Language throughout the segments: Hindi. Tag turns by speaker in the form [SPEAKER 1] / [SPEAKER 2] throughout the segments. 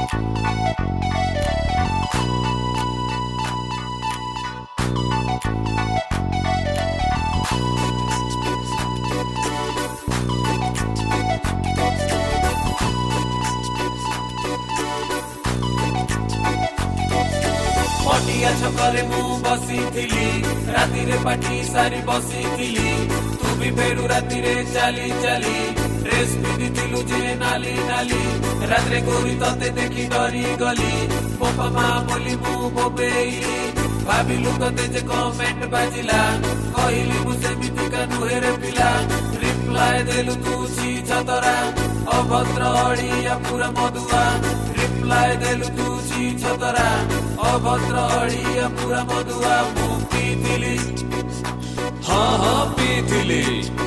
[SPEAKER 1] पटिया छकरे मु बसी थिली राति रे पाटी सारी बसी थिली तू भी फेरू राति रे चली चली ड्रेस पिंधि थिलु जे नाली नाली रात रे गोरी तते देखी डरी गली पोपा माँ बोली मु बोबेइली भाविलु तते जे कमेंट बाजिला कहली मु सेमिति का नुहे रे पिला रिप्लाई देलु तू छी छतरा अभद्र अड़िया पूरा मधुआ रिप्लाई देलु तू छी छतरा अभद्र अड़िया पूरा मधुआ मु पीथिली
[SPEAKER 2] हाँ पीथिली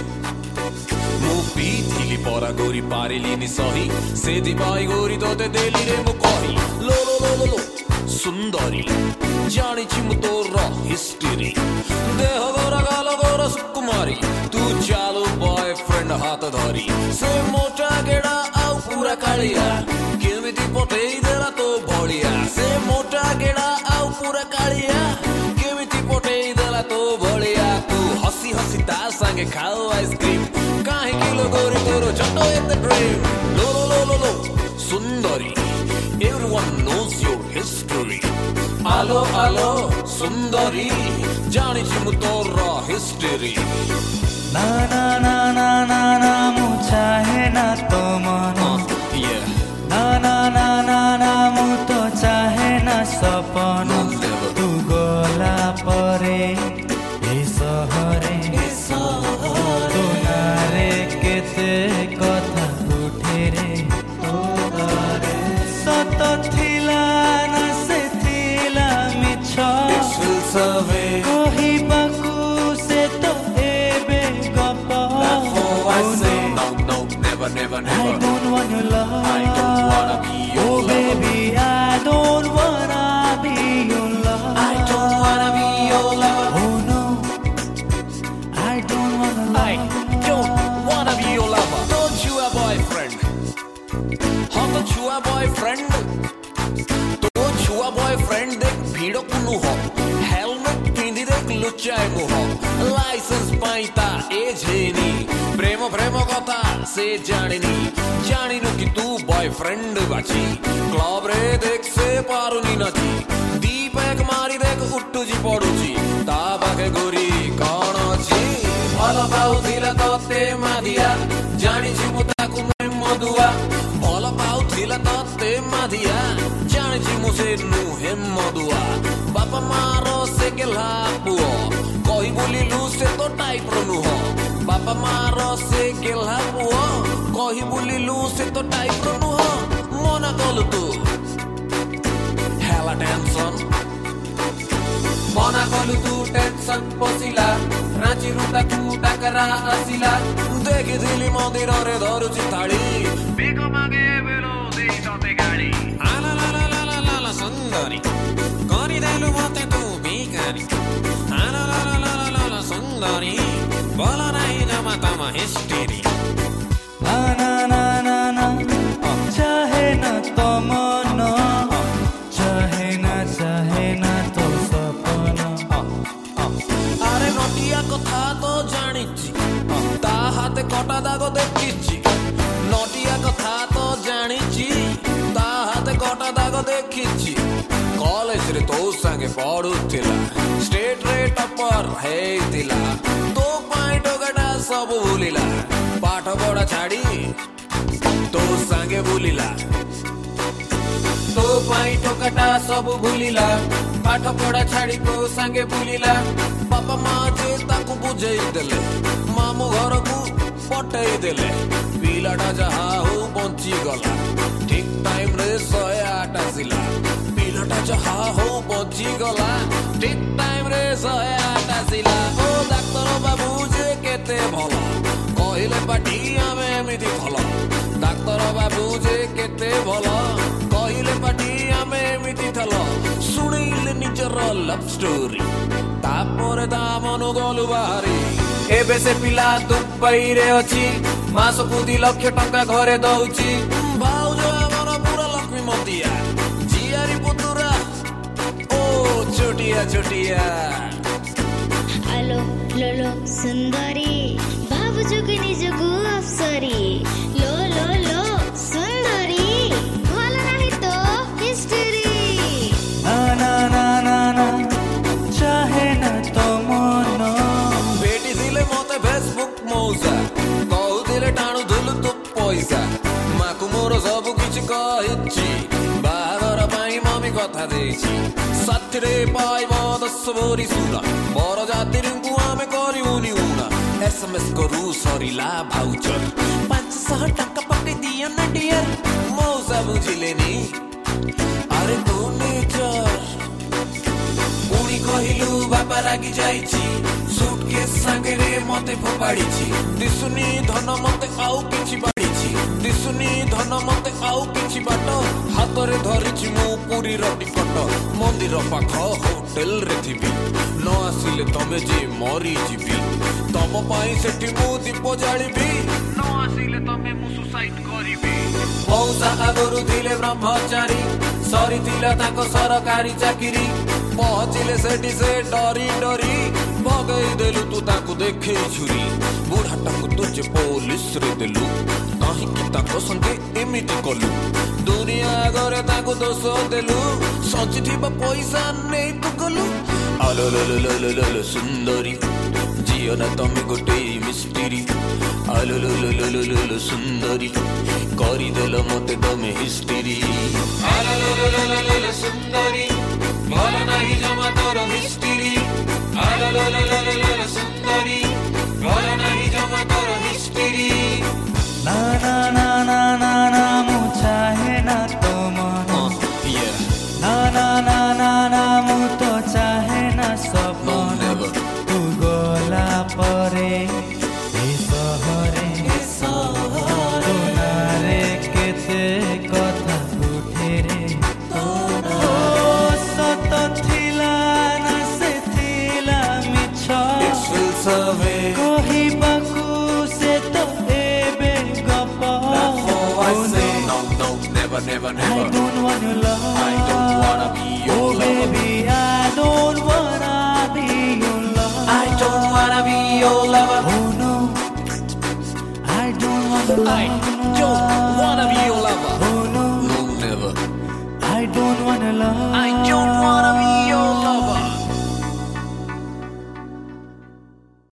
[SPEAKER 2] मु पीथिली परा गोरी पारिलिनी सही से दिपाई गोरी तोते देली रे मु कही लो लो लो लो लो सुंदरी जानिछि मु तोर हिस्ट्री देह गोरा गाल गोरा सुकुमारी तू चालू बॉयफ्रेंड हाथ धरी से मोटा गेड़ा आउ पूरा कालिया केमिति पटेई देला तो भलिया से मोटा गेड़ा आउ पूरा कालिया केमिति पटेई देला तो भलिया तू हसी हसी ता संगे खाओ आइसक्रीम काहे किलो गोरी तोरो जटो एत dream low low low low low Sundari everyone knows your history आलो आलो सुंदरी जानिछि मु तोर हिस्ट्री
[SPEAKER 3] ना ना ना ना ना ना मु चाहे ना तो मन ना ना ना ना ना मु तो चाहे ना सपन तू गला परे ए सहरे तू नारे केते कथा उठे रे तोरे सत थिला ना से थिला मिछ कहि बाकू से तो एबे गप
[SPEAKER 2] never
[SPEAKER 3] I don't want your love
[SPEAKER 2] I don't wanna be your
[SPEAKER 3] oh
[SPEAKER 2] lover.
[SPEAKER 3] baby I don't wanna be your lover
[SPEAKER 1] I don't wanna be your lover
[SPEAKER 3] oh no I don't wanna love
[SPEAKER 2] I don't wanna be your lover don't you a boyfriend हाँ तो छुआ boyfriend तो छुआ boyfriend देख भीड़ कुनु हो हेलमेट पिंधि देख लुचाए मुह लाइसेंस पाइता एज हेनी प्रेम प्रेम कथा से जानिनी जानिनु कि तू बॉयफ्रेंड बाची क्लब रे देख से पारुनी नची दीप एक मारी देख उट्टू जी पड़ुची ता पाखे गोरी कौन अछि
[SPEAKER 1] भल पाउथिला तते मादिया जानिछि मु ताकु मधुआ
[SPEAKER 2] भल पाउथिला तते मादिया जानिछि मु से नुहे मधुआ बापा मारो से गेला पुओ कहि बोलिलु से तो टाइप रो नुह बापा मारो से गेला पुओ कहि बोलिलु से तो टाइप रो नुह मना कलु तू हेला टेंशन
[SPEAKER 1] मना कलु तू टेंशन पसिला रांची रुता तू डाकरा आसिला
[SPEAKER 2] देखि दिली मंदिर रे धरुची थाली बिको मागे बेलो दे तते गाडी आला ला ला ला ला ला सुंदरी करि देलु मते तू बिकानी आला ला ला ला ला ला सुंदरी बोला नाही जमा तमा हिस्ट्री
[SPEAKER 3] ना ना ना ना ना चाहे ना तो मन चाहे ना तो सपन
[SPEAKER 2] अरे नटिया कथा तो जानिछि ता हाथे कटा दाग देखिछि नटिया कथा तो जानिछि ता हाथे कटा दाग देखिछि कॉलेज रे तो संगे पढुथिला स्टेट रे टपर हेतिला तो पॉइंट गडा सब भूलिला पाठ पढ़ा छाड़ी तो संगे भूलिला
[SPEAKER 1] तो पाई टोकटा सब भूलिला पाठ पढ़ा छाड़ी तो संगे भूलिला
[SPEAKER 2] बापा माँ जे ताकू बुझेई देले मामू घर को पटेई देले पिलाटा जहा हो बंची गला ठीक टाइम रे 108 आसिला पिलाटा जहा हो बंची गला ठीक टाइम रे 108 आसिला ओ डाक्टर बाबू जे केते भला कहिले पाटी आमे एमिति भला डाक्टर बाबू जे केते भला कहिले पाटी आमे एमिति थला सुनिले निजर लव स्टोरी तापर ता मन गलु बाहरी
[SPEAKER 1] एबे से पिला दुबई रे अछि मासकु 2 लाख टका घरे दउची
[SPEAKER 2] भाउज हमर पूरा लक्ष्मी मतिया छोटिया छोटिया
[SPEAKER 4] आलो लोलो सुन्दरी भावुजुको निजको अप्सरी लो लो लो सुन्दरी भल नाही तो हिस्ट्री
[SPEAKER 3] ना ना ना ना ना चाहे ना तो मन
[SPEAKER 2] भेटी दिले मते फेसबुक मौजा कहूले टाणु धुलु तो पैसा माकु मोर सब किछि कहिछि बाहागर पाई मम्मी कथा देछि साथीरे पाइब 10 भरी सुना बर जातिरଙ୍କୁ ଆମେ କରିବୁନି ଉଣା SMS करू सरिला भाउचर 500 टका पके दियो ना डियर मौसा बुझिलेनी अरे तू नेचर
[SPEAKER 1] पुणी कहिलु बापा रागी जाइछि सुटकेस संगरे मते फोपाडिछि
[SPEAKER 2] दिसुनी धन मते आउ किछि बाडिछि दिसुनी धन मते आउ किछि बाट हातरे धरिछि मु पुरी र टिकट मंदिर पाख होटल रे थिबी न आसिले तमे जे मरी जिबी तम पाई सेठी मु दीप जालिबी न आसिले तमे मु सुसाइड करिबी
[SPEAKER 1] मौसा आगरु थिले ब्रह्मचारी सरी थिला ताको सरकारी चाकरी
[SPEAKER 2] पहुँचिले सेठी से डरी डरी भगई देलु तू ताकू देखे छुरी बुढ़ाटाकू तुझे पुलिस रे देलु काहीकि ताको संगे एमिति कलु दुनिया आगरे ताकू दोष देलु सचिथिबा पैसा नै तू गलु आलो लो लो लो लो लो सुंदरी जियो ना तमे गोटे मिस्ट्री आलो लो लो लो लो लो सुंदरी करी देल मते तमे हिस्ट्री
[SPEAKER 1] आलो लो लो लो लो लो सुंदरी भल नाही जमा तोर हिस्ट्री आलो लो लो लो लो लो सुंदरी भल नाही जमा तोर हिस्ट्री
[SPEAKER 3] ना ना ना ना ना ना मु चाहे ना तो मन ना ना ना ना ना मु तो चाहे ना सपन तू गला परे ए सहरे तोनारे केते कथा उठे रे ओ सत थिला ना से थिला मिछ कहिबाकू से तो एबे गप
[SPEAKER 2] Never,
[SPEAKER 3] I don't want your love.
[SPEAKER 2] I don't wanna be your
[SPEAKER 3] oh,
[SPEAKER 2] lover.
[SPEAKER 3] Baby, I don't wanna be your lover.
[SPEAKER 1] I don't wanna be your lover.
[SPEAKER 3] Oh no, I don't wanna love.
[SPEAKER 2] I don't wanna be your lover.
[SPEAKER 3] Oh no,
[SPEAKER 2] No, never.
[SPEAKER 3] I don't wanna love.
[SPEAKER 2] I don't wanna be